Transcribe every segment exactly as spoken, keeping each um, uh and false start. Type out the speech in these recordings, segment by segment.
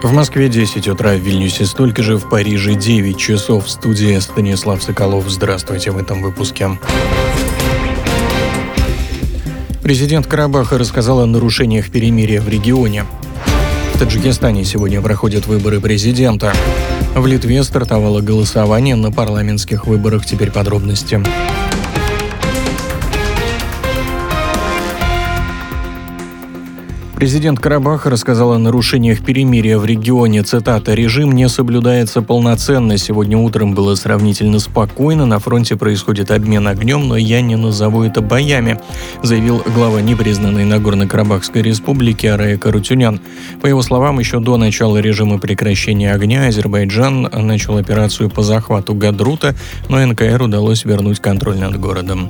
В Москве десять утра, в Вильнюсе столько же, в Париже девять часов. В студии Станислав Соколов. Здравствуйте в этом выпуске. Президент Карабаха рассказал о нарушениях перемирия в регионе. В Таджикистане сегодня проходят выборы президента. В Литве стартовало голосование на парламентских выборах. Теперь подробности. Президент Карабаха рассказал о нарушениях перемирия в регионе. Цитата: «Режим не соблюдается полноценно. Сегодня утром было сравнительно спокойно. На фронте происходит обмен огнем, но я не назову это боями», заявил глава непризнанной Нагорно-Карабахской республики Арая Карутюнян. По его словам, еще до начала режима прекращения огня Азербайджан начал операцию по захвату Гадрута, но эн ка эр удалось вернуть контроль над городом.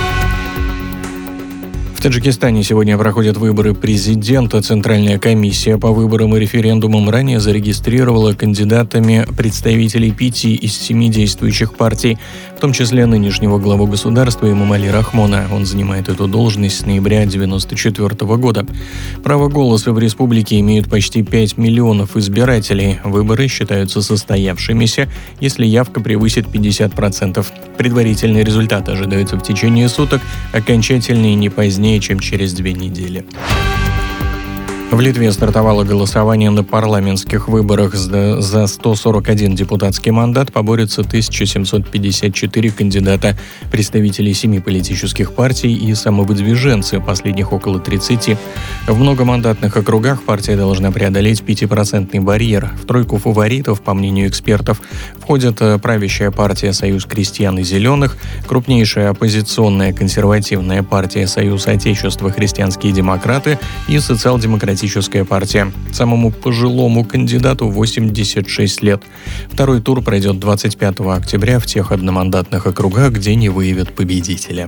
В Таджикистане сегодня проходят выборы президента. Центральная комиссия по выборам и референдумам ранее зарегистрировала кандидатами представителей пяти из семи действующих партий, в том числе нынешнего главу государства Эмомали Рахмона. Он занимает эту должность с ноября девяносто четвёртого года. Право голоса в республике имеют почти пять миллионов избирателей. Выборы считаются состоявшимися, если явка превысит пятьдесят процентов. Предварительные результаты ожидаются в течение суток, окончательные не позднее, чем через две недели. В Литве стартовало голосование на парламентских выборах. За сто сорок один депутатский мандат поборются тысяча семьсот пятьдесят четыре кандидата, представители семи политических партий и самовыдвиженцы, последних около тридцати. В многомандатных округах партия должна преодолеть пятипроцентный барьер. В тройку фаворитов, по мнению экспертов, входят правящая партия «Союз крестьян и зеленых», крупнейшая оппозиционная консервативная партия «Союз Отечества христианские демократы» и социал-демократическая партия. Самому пожилому кандидату восемьдесят шесть лет. Второй тур пройдет двадцать пятого октября в тех одномандатных округах, где не выявят победителя.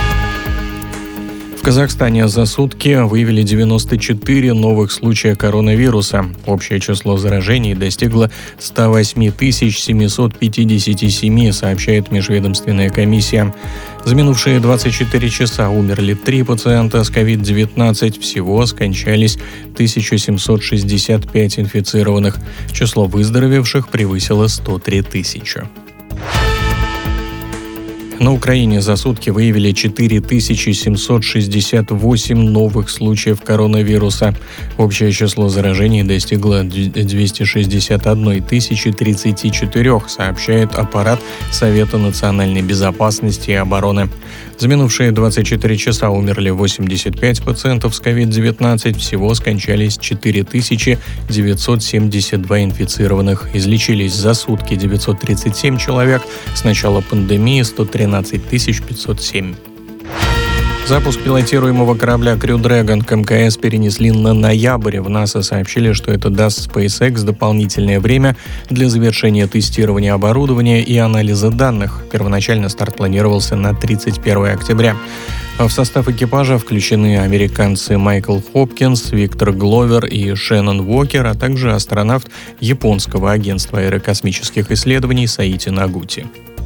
В Казахстане за сутки выявили девяносто четыре новых случая коронавируса. Общее число заражений достигло сто восемь тысяч семьсот пятьдесят семь, сообщает межведомственная комиссия. За минувшие двадцать четыре часа умерли три пациента с ковид девятнадцать. Всего скончались тысяча семьсот шестьдесят пять инфицированных. Число выздоровевших превысило сто три тысячи. На Украине за сутки выявили четыре тысячи семьсот шестьдесят восемь новых случаев коронавируса. Общее число заражений достигло двести шестьдесят одна тысяча тридцать четыре, сообщает аппарат Совета национальной безопасности и обороны. За минувшие двадцать четыре часа умерли восемьдесят пять пациентов с ковид девятнадцать. Всего скончались четыре тысячи девятьсот семьдесят два инфицированных. Излечились за сутки девятьсот тридцать семь человек. С начала пандемии сто тринадцать тысяч пятьсот семь. Запуск пилотируемого корабля Crew Dragon к эм ка эс перенесли на ноябрь. В НАСА сообщили, что это даст SpaceX дополнительное время для завершения тестирования оборудования и анализа данных. Первоначально старт планировался на тридцать первого октября. В состав экипажа включены американцы Майкл Хопкинс, Виктор Гловер и Шеннон Уокер, а также астронавт японского агентства аэрокосмических исследований Саити Нагути.